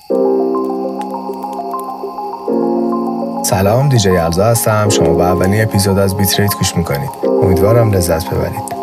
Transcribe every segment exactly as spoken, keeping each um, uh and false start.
سلام، دیجی یلزا هستم. شما به اولین اپیزود از بیت ریت گوش میکنید. امیدوارم لذت ببرید.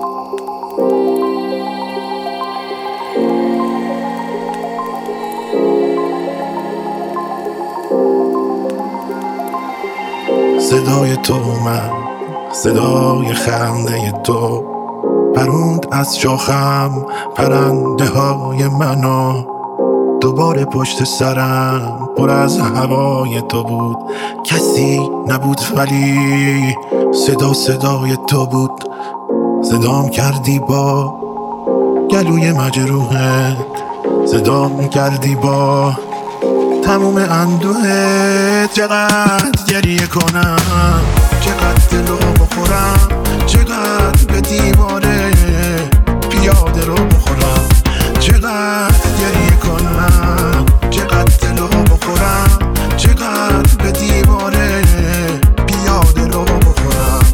صدای تو من، صدای خنده تو پروند از شاخم پرنده های منو. دوباره پشت سرم پر از هوای تو بود، کسی نبود ولی صدا صدای تو بود. صدام کردی با گلوی مجروحت، صدام کردی با تموم اندوهت. چقدر گریه کنم، چقدر دلو بخورم، چقدر به دیواره پیاده رو بخورم. چقدر گریه کنم، چقدر دلو بخورم، چقدر به دیواره پیاده رو بخورم.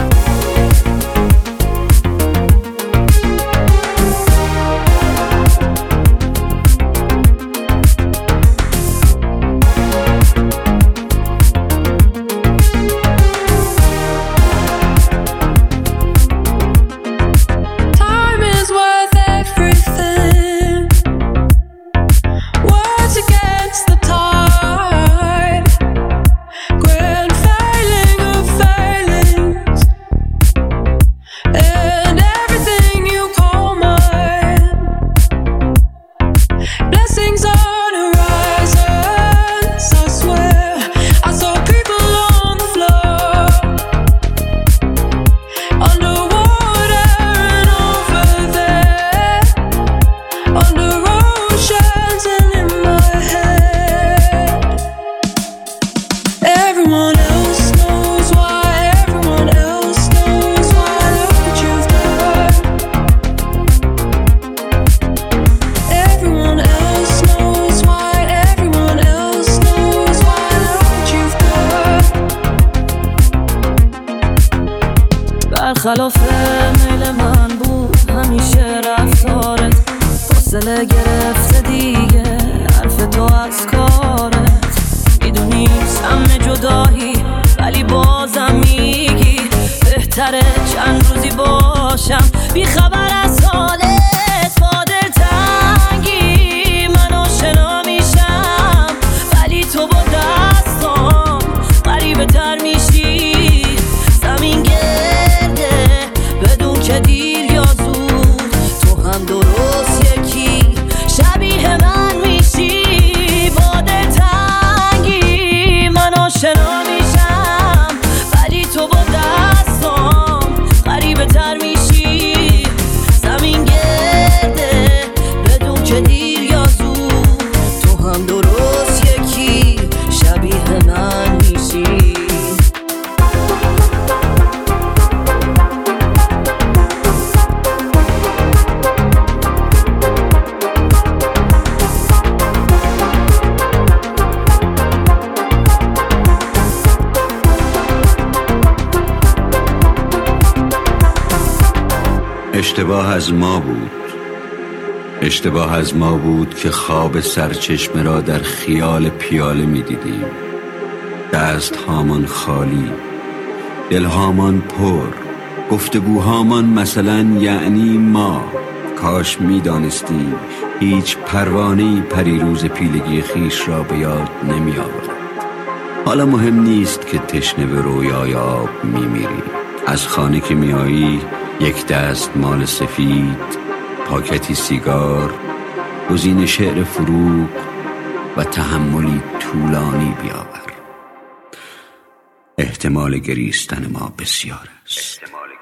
خلاف میل من بود همیشه رفتارت، فاصله گرفته دیگه حرف تو از کارت. میدونی سم جدایی ولی بازم میگی بهتره چند روزی باشم بی خبر از حالت. با دلتنگی من آشنا میشم ولی تو با دستام غریبه تر میشی. زمین که دیر یا زود تو هم درست یکی شبیه من میشی. با دلتنگی من آشنا میشم ولی تو با دستام غریبه تر میشی. زمین گرده بدون که دیر یا زود تو هم درست یکی شبیه من میشی. اشتباه از ما بود، اشتباه از ما بود که خواب سرچشمه را در خیال پیاله می دیدیم. دست هامان خالی، دل هامان پر، گفتگوهامان مثلا یعنی ما. کاش می دانستیم هیچ پروانه‌ای پریروز پیلگی خیش را به یاد نمی آورد. حالا مهم نیست که تشنه به رویای آب می میری. از خانه که می آیی یک دست مال سفید، پاکتی سیگار، گزین شعر فروغ و تحملی طولانی بیاور. احتمال گریستن ما بسیار است.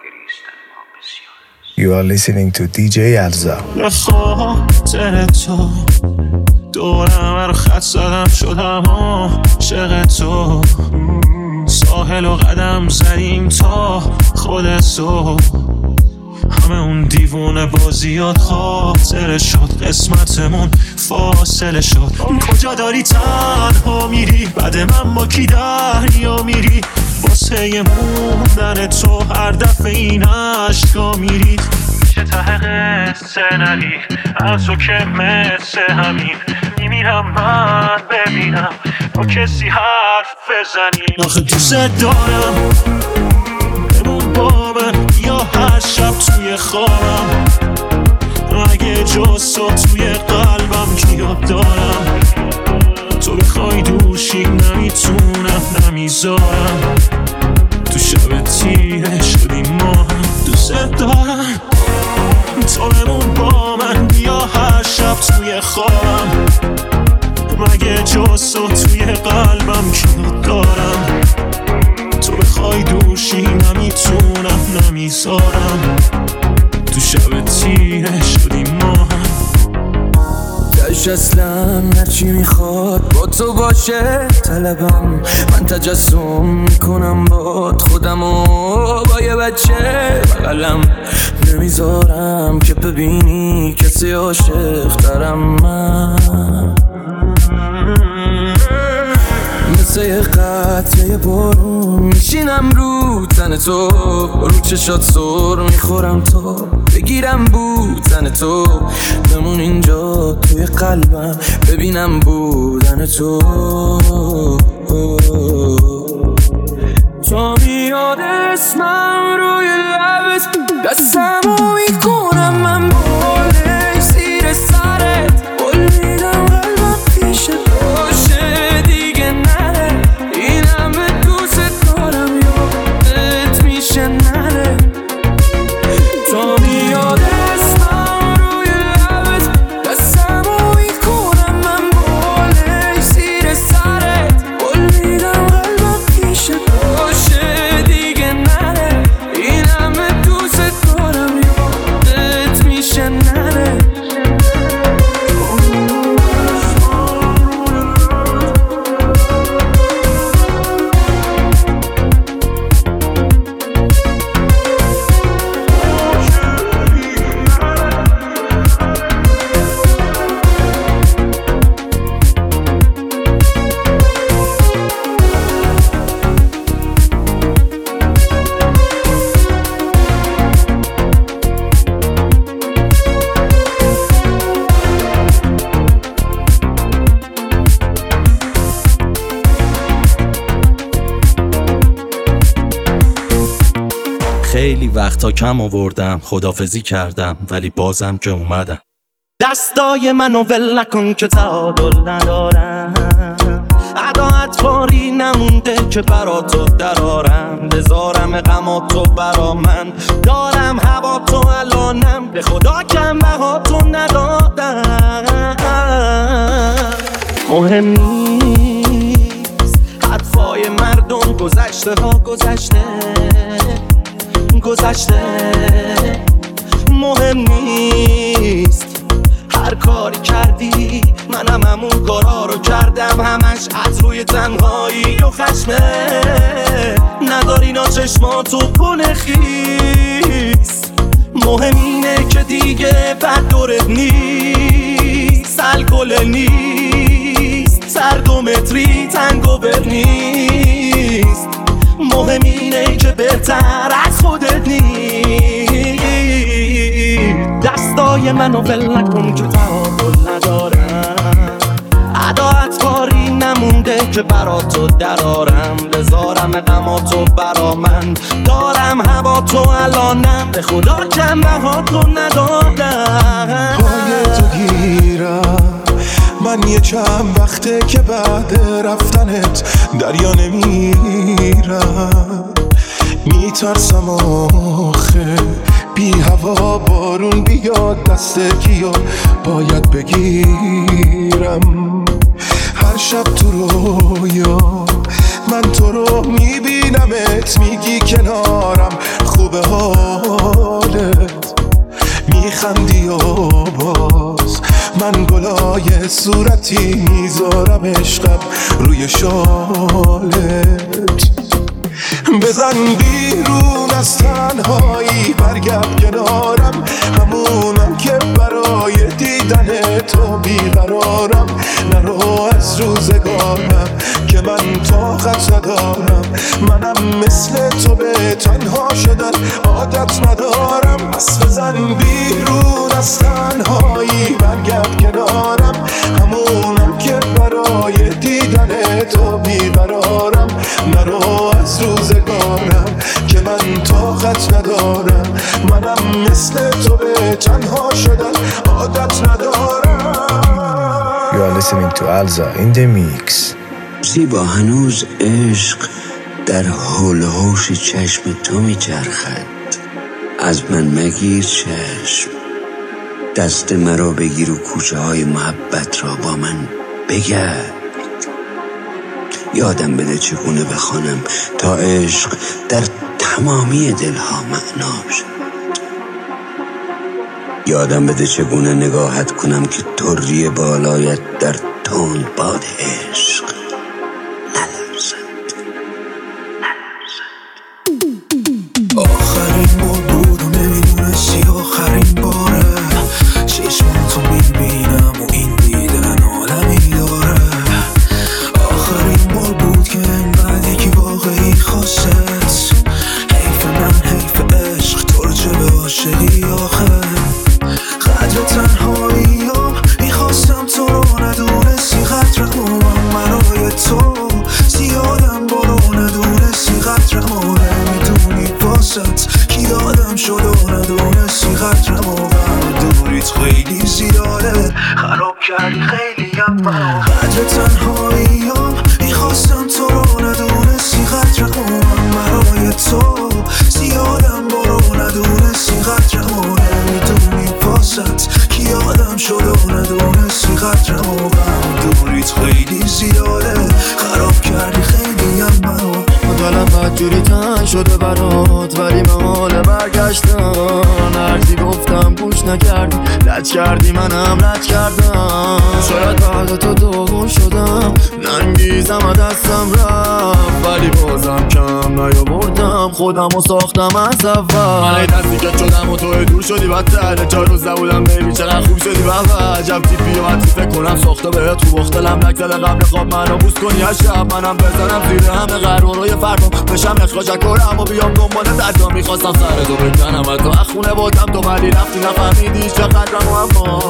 You are listening to دیجی یلزا. به خاطر تو دورم رو خط زدم شدم عاشق تو. ساحل و قدم زدیم تا خود تو. همه اون دیوونه بازیات خاطره شد، قسمتمون فاصله شد. کجا داری تنها میری بعد من با کی دریا میری؟ واسه موندن تو هر دفعه این عشقا میرید. میشه ته قصه نری از تو که مثل همین میمیرم میرم من ببینم با کسی حرف بزنی. آخه دوست دارم بمون با من یا هر شب توی خوابم، اگه جز تو توی قلبم کیات دارم، تو بخوای دوشی نمیتونم نمیذارم، تو شب تیره شدی ما هم. دوست دارم تو بمون با من بیا هر شب توی خوابم، مگه جز تو توی قلبم کیات دارم، تو بخوای دوشی نمیتونم نمیذارم، تو شب تیره شدی ما هم. داشت اصلا هرچی میخواد با تو باشه طلبم، من تجسم میکنم باد خودم و با یه بچه بغلم، نمیذارم که ببینی کسی عاشق دارم. من مثل یه قطره بارون میشینم رو تن تو، رو چشات سر میخورم تو بگیرم بودن تو، بمون اینجا توی قلبم ببینم بودن تو. تو میاد اسمم روی لبت، دستمو میکنم من بالای زیر سرت، قول میدم قلبم پیشت باشه دیگه نره، این همه دوست دارم یادت میشه نره. تو میاد اسمم روی لبت، دستمو میکنم من بالای زیر سرت، قول میدم قلبم پیشت باشه دیگه نره، این همه دوست دارم یادت میشه نره. خیلی وقتا کم آوردم خدافزی کردم ولی بازم که اومدم. دستای منو ول نکن که تعادل ندارم، عداعت باری نمونده که برا تو درارم، بذارم غماتو برا من دارم، هوا تو الانم به خدا کم بها تو ندادم. مهم نیست حرفای مردم، گذشته ها گذشته گذشته، مهم نیست هر کاری کردی، منم همون کارا رو کردم، همش از روی تنهایی و خشمه، نداری نا چشماتو پونه خیس، مهم اینه که دیگه بد دورت نیست، الکل نیست، سرد و متری تنگ و بر نیست، مهم اینه که بهتر از خودت نیست. دستای منو ول نکن که تعادل ندارم، عداعت کاری نمونده که برا تو درارم، بذارم غماتو برا من دارم، هوا تو الانم به خدا کم بها تو ندادم. پای تو گیرم من یه چند وقته که بعد رفتنت دریا نمیرم، میترسم آخه بی هوا بارون بیاد دست کیو باید بگیرم. هر شب تو رویا من تو رو میبینمت، میگی کنارم خوبه حالت، میخندی و باز من گلای صورتی میذارم عشقم روی شالت. بزن بیرون از تنهایی برگرد کنارم، همونم که برای دیدن تو بیقرارم، نرو از روزگارم که من طاقت ندارم، منم مثل تو به تنها شدن عادت ندارم. پس بزن بیرون از تنهایی برگرد کنارم، همونم listening to Alza in the mix. زیبا هنوز عشق در حول و حوش چشم تو میچرخد. از من مگیر چشم، دست مرا بگیر و کوچه های محبت را با من بگرد. یادم بده چگونه بخوانم تا عشق در تمامی دلها معنا شد. یادم بده چگونه نگاهت کنم که طری بالایت در تند باد عشق نلرزد نلرزد. آخرین بار بود و نمیدونستی آخرین باره. چشمان تو میبینم و این دیدن عالمی داره. آخرین بار بود که انقدر یکی واقعی خواست. حیف من حیف عشق تو رو چه به عاشقی آخه. قدر تنهاییم میخواستم تو رو ندونستی. قدر قوام برای تو زیادم برو ندونستی. قدرم و نمیدونی باست کی آدم شد و ندونستی. قدرم و غم دوریت خیلی زیاده خراب کردی خیلی هم منو. قدر تنهاییم میخواستم تو رو ندونستی. قدر قوام برای تو زیادم برو ندونستی. قدرم و نمیدونی باست کی آدم شد و ندونستی. قدرم و غم دوریت خیلی زیاده خراب کردی خیلی هم منو. دلم بدجوری تن شده برات ولی محال برگشتن. هرچی گفتم گوش نکردی، لج کردی منم لج کردم. شاید بعد تو دوگون شدم، ننگیزم و دستم رفت ولی بازم کم نیاوردم خودم و ساختم از اول. من ای دستی که شدم و تو دور شدی بدتر. چهار روز نبودم بیبی چقدر خوب شدی بابا. عجب تیپی و حتی فکر کنم ساخته بهت خوب اختلم نگذده قبل خواب منو بوس کنی از شب. منم بزنم زیر همه قرارای فردام بشم اخراج کنم و بیام دنبال دردام. میخواستم سر تو بکنم و تو اخونه بودم تو ولی رفتی نفهمیدی چقدرم و اما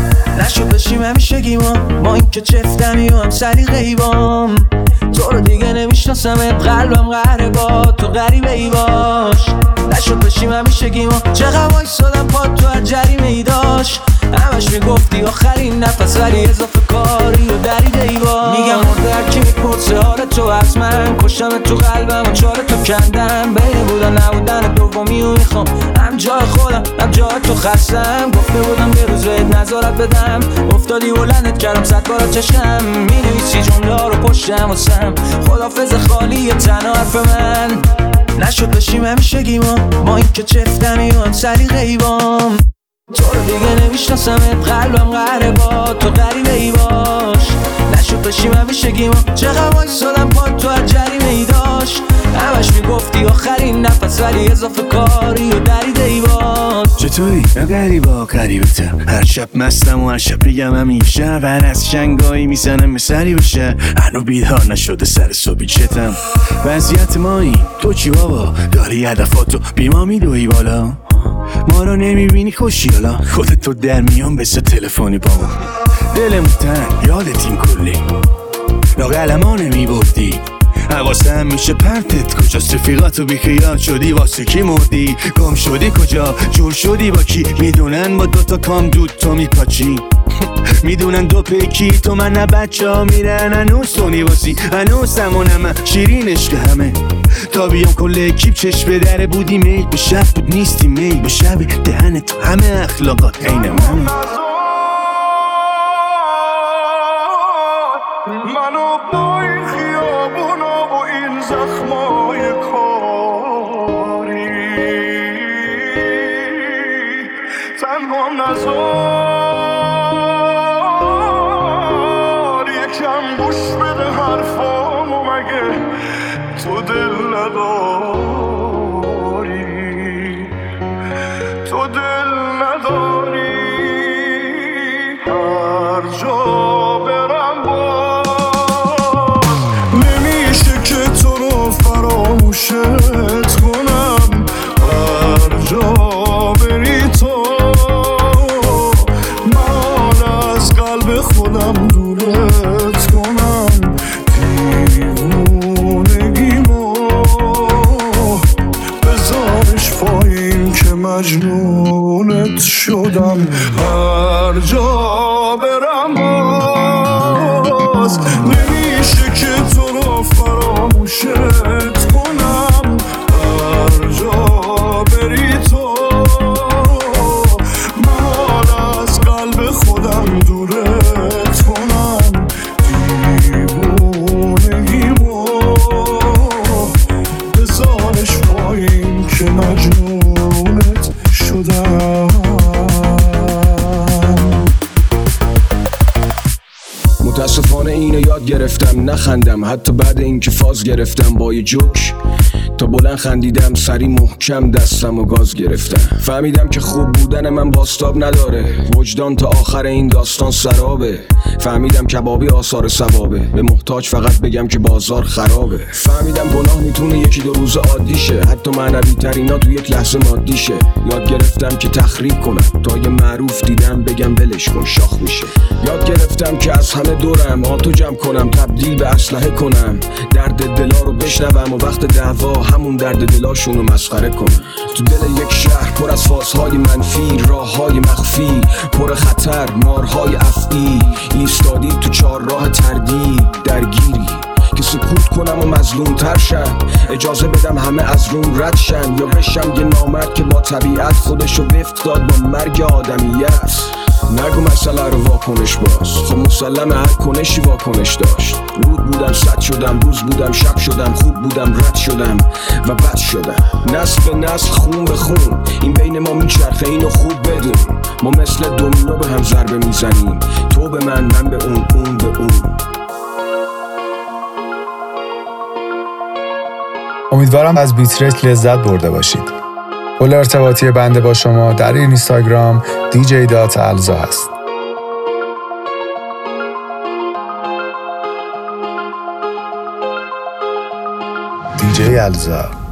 نشد بشیم همیشه گیما. ما این که چفتمی و هم سری غیبام. تو رو دیگه نمیشناسمت قلبم قهره با تو غریبه ای باش. نشد بشیم همیشه گیما. چقدر وایسادم پا تو هر جریمه ای داشت. همش میگفتی آخرین نفس ولی اضافه کاری و دریده ای باش. میگم مرده هر کی میپرسه حال تو از من. کشتم تو قلبم و چاره تو کندم. بین بودن نبودن دومی و میخوام هم جای خودم هم جای تو خستم. گفته بودم به روز بهت نظارت بدم. افتادی بلندت کردم صد بار چشم. مینویسی جمله ها رو پشتم واسم. خدافظ خالی تنها حرف من. نشد بشیم همیشه گیما. ما این که چفتمی و هم سری غیبام. تو رو دیگه نمیشناسمت قلبم قهره با تو غریبه ای باش. نشد بشیم همیشه گیما. چقدر وایسادم پا تو هر جریمه ای داشت. همش میگفتی آخرین نفس ولی اضافه کاری و دریده ای باش. چطوری؟ نه غریبا غریبتم. هر شب مستم و هر شب بگم همیشه. ور از شنگایی میزنم به سری بشه. هنو بیدار نشده سر صبحی چتم. وضعیت مایی تو چی بابا؟ داری هدفاتو بیما میدوی بالا. ما رو نمیبینی خوشیالا. خودت تو در میان بسه تلفنی بابا. دلمون تنگ یادت این کلی لاغل ما نمیبردی. حواسم میشه پرتت کجاست رفیقاتو بیخیال شدی واسه کی مردی. گم شدی کجا جور شدی با کی. میدونن با دوتا کام دود تو میپاچی. میدونن دو پیکی تو من نه بچه ها میرن. هنوز تو نیواسی هنوز همونم شیرین عشق همه. تا بیام کل اکیب چشم به دره بودی. میل به شب بود نیستی میل به شب. دهن تو همه اخلاقات اینم همه. منو با این خیابونا و این زخمای کاری تنها نزار. یکم گوش بده حرفامو مگه تو دل نداری. تو دل نداری. هر جا برم فراموشت کنم. هر جا بری تو من از قلب خودم دورت کنم. دیوونگیمو باز نمیشه که تو رو فراموشت کنم هر جا بری تو من حال از قلب خودم دورت کنم دیوونگیمو بزارش پایین که مجنونت شدم. متاسفانه اینو یاد گرفتم نخندم حتی بعد اینکه فاز گرفتم با یه جوک تا بلند خندیدم سری محکم دستم و گاز گرفتم. فهمیدم که خوب بودن من باستاب نداره وجدان تا آخر این داستان سرابه. فهمیدم کبابی آثار ثوابه به محتاج فقط بگم که بازار خرابه. فهمیدم گناه میتونه یکی دو روز عادی شه حتی معنوی ترینا تو یک لحظه مادی شه. یاد گرفتم که تخریب کنم تا یه معروف دیدم بگم ولش کن شاخ میشه. یاد گرفتم که از همه دورم آتو جمع کنم تبدیل به اسلحه کنم درد دلا رو بشنوم و وقت دعوا همون درد دلاشونو مسخره کنم. تو دل یک شهر پر از فازهای منفی راههای مخفی پر خطر مارهای افعی ایستادی تو چهار راه تردید درگیری که سکوت کنم و مظلوم تر شم اجازه بدم همه از روم رد شن یا بشم یه نامرد که با طبیعت خودشو بفت داد با مرگ آدمیت. نگو مسئله رو واکنش باز خب مسلم هر کنشی واکنش داشت. رود بودم صد شدم روز بودم شب شدم خوب بودم رد شدم و بد شدم. نسل به نسل خون به خون این بین ما میچرخه اینو خوب بدون ما مثل دومینو به هم ضربه میزنیم تو به من من به اون اون به اون. امیدوارم از بیتریت لذت برده باشید. پل ارتباطی بنده با شما در این اینستاگرام دی جی دات الزا هست. دی جی الزا